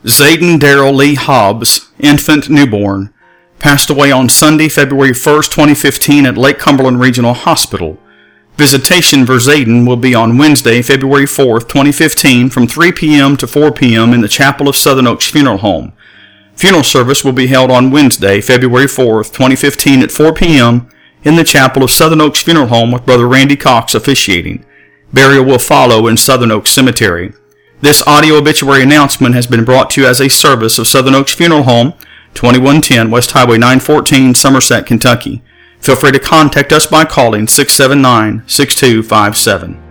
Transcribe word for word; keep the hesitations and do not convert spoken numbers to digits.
Zayden Darrell Lee Hobbs, infant newborn, passed away on Sunday, February first, twenty fifteen at Lake Cumberland Regional Hospital. Visitation for Zayden will be on Wednesday, February fourth, twenty fifteen from three p.m. to four p.m. in the chapel of Southern Oaks Funeral Home. Funeral service will be held on Wednesday, February fourth, twenty fifteen at four p.m. in the chapel of Southern Oaks Funeral Home with Brother Randy Cox officiating. Burial will follow in Southern Oaks Cemetery. This audio obituary announcement has been brought to you as a service of Southern Oaks Funeral Home, twenty-one ten West Highway nine fourteen, Somerset, Kentucky. Feel free to contact us by calling six seven nine, six two five seven.